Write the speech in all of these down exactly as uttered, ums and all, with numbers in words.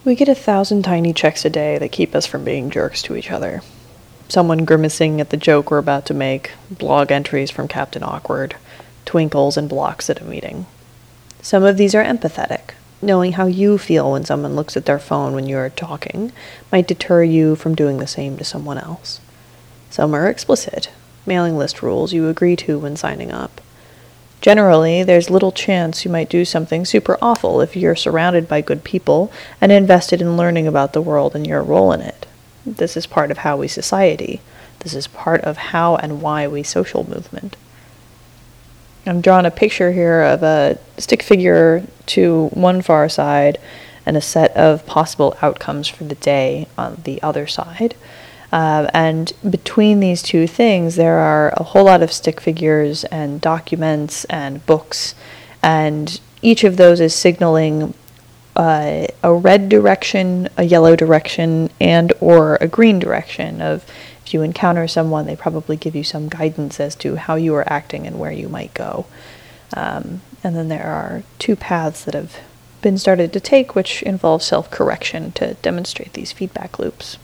We get a thousand tiny checks a day that keep us from being jerks to each other. Someone grimacing at the joke we're about to make, blog entries from Captain Awkward, twinkles and blocks at a meeting. Some of these are empathetic. Knowing how you feel when someone looks at their phone when you are talking might deter you from doing the same to someone else. Some are explicit, mailing list rules you agree to when signing up. Generally, there's little chance you might do something super awful if you're surrounded by good people and invested in learning about the world and your role in it. This is part of how we society. This is part of how and why we social movement. I've drawn a picture here of a stick figure to one far side and a set of possible outcomes for the day on the other side. Uh, and between these two things, there are a whole lot of stick figures and documents and books, and each of those is signaling uh, a red direction, a yellow direction, and or a green direction of if you encounter someone, they probably give you some guidance as to how you are acting and where you might go. Um, and then there are two paths that have been started to take, which involve self-correction to demonstrate these feedback loops.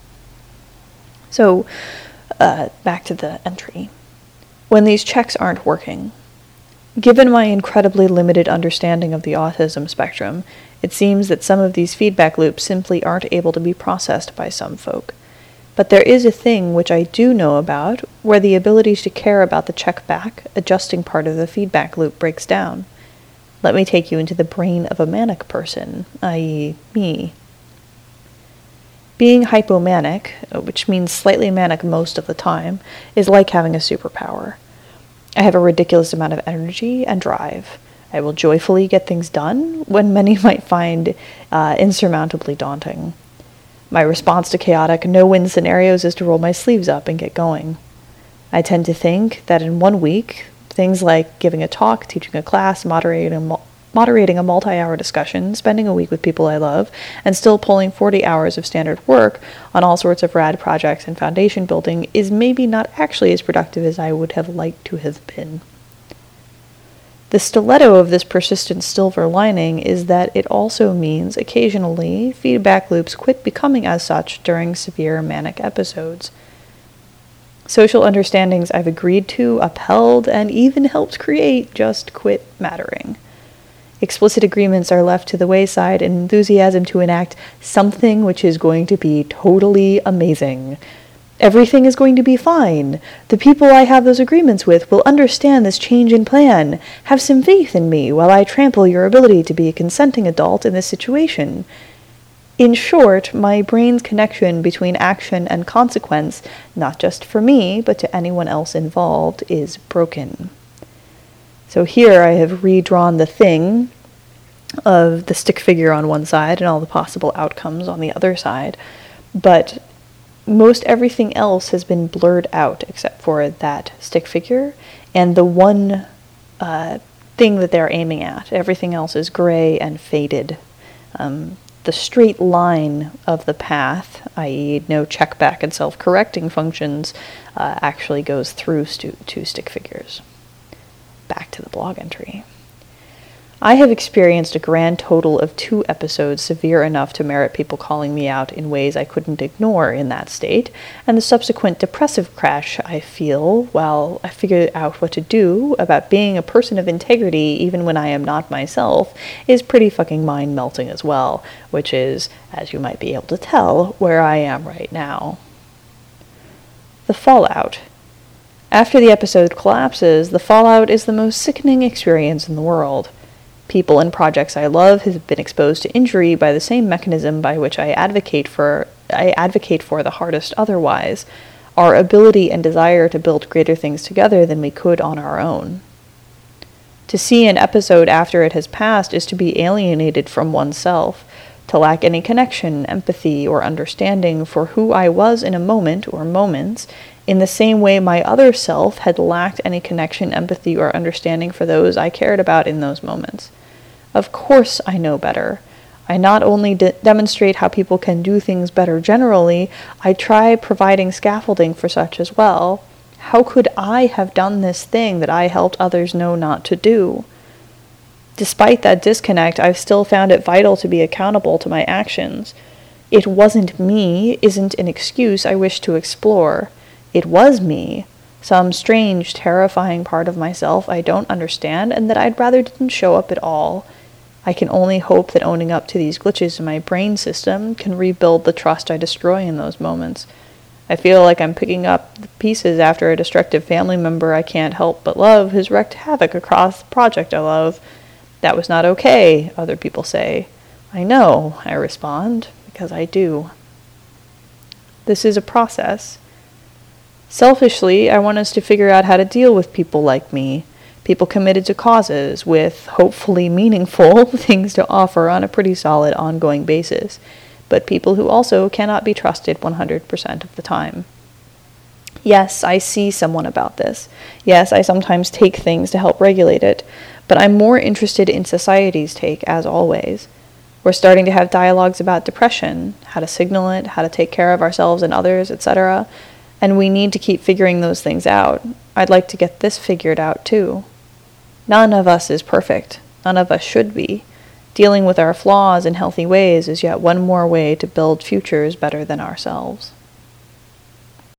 So, uh, back to the entry. When these checks aren't working, given my incredibly limited understanding of the autism spectrum, it seems that some of these feedback loops simply aren't able to be processed by some folk. But there is a thing which I do know about, where the ability to care about the check back, adjusting part of the feedback loop breaks down. Let me take you into the brain of a manic person, that is me. Being hypomanic, which means slightly manic most of the time, is like having a superpower. I have a ridiculous amount of energy and drive. I will joyfully get things done when many might find uh, insurmountably daunting. My response to chaotic, no-win scenarios is to roll my sleeves up and get going. I tend to think that in one week, things like giving a talk, teaching a class, moderating a moderating a multi-hour discussion, spending a week with people I love, and still pulling forty hours of standard work on all sorts of rad projects and foundation building is maybe not actually as productive as I would have liked to have been. The stiletto of this persistent silver lining is that it also means occasionally feedback loops quit becoming as such during severe manic episodes. Social understandings I've agreed to, upheld, and even helped create just quit mattering. Explicit agreements are left to the wayside and enthusiasm to enact something which is going to be totally amazing. Everything is going to be fine. The people I have those agreements with will understand this change in plan. Have some faith in me while I trample your ability to be a consenting adult in this situation. In short, my brain's connection between action and consequence, not just for me, but to anyone else involved, is broken. So here I have redrawn the thing of the stick figure on one side and all the possible outcomes on the other side, but most everything else has been blurred out except for that stick figure and the one uh, thing that they're aiming at. Everything else is gray and faded. Um, the straight line of the path, that is no check back and self-correcting functions, uh, actually goes through stu- two stick figures. Back to the blog entry. I have experienced a grand total of two episodes severe enough to merit people calling me out in ways I couldn't ignore in that state, and the subsequent depressive crash I feel while I figure out what to do about being a person of integrity even when I am not myself is pretty fucking mind-melting as well, which is, as you might be able to tell, where I am right now. The fallout. After the episode collapses, the fallout is the most sickening experience in the world. People and projects I love have been exposed to injury by the same mechanism by which I advocate for I advocate for the hardest otherwise, our ability and desire to build greater things together than we could on our own. To see an episode after it has passed is to be alienated from oneself, to lack any connection, empathy, or understanding for who I was in a moment or moments, in the same way my other self had lacked any connection, empathy, or understanding for those I cared about in those moments. Of course I know better. I not only de- demonstrate how people can do things better generally, I try providing scaffolding for such as well. How could I have done this thing that I helped others know not to do? Despite that disconnect, I've still found it vital to be accountable to my actions. It wasn't me isn't an excuse I wish to explore. It was me, some strange, terrifying part of myself I don't understand and that I'd rather didn't show up at all. I can only hope that owning up to these glitches in my brain system can rebuild the trust I destroy in those moments. I feel like I'm picking up the pieces after a destructive family member I can't help but love has wreaked havoc across the project I love. That was not okay, other people say. I know, I respond, because I do. This is a process. Selfishly, I want us to figure out how to deal with people like me, people committed to causes with hopefully meaningful things to offer on a pretty solid ongoing basis, but people who also cannot be trusted one hundred percent of the time. Yes, I see someone about this. Yes, I sometimes take things to help regulate it, but I'm more interested in society's take, as always. We're starting to have dialogues about depression, how to signal it, how to take care of ourselves and others, et cetera, and we need to keep figuring those things out. I'd like to get this figured out, too. None of us is perfect. None of us should be. Dealing with our flaws in healthy ways is yet one more way to build futures better than ourselves.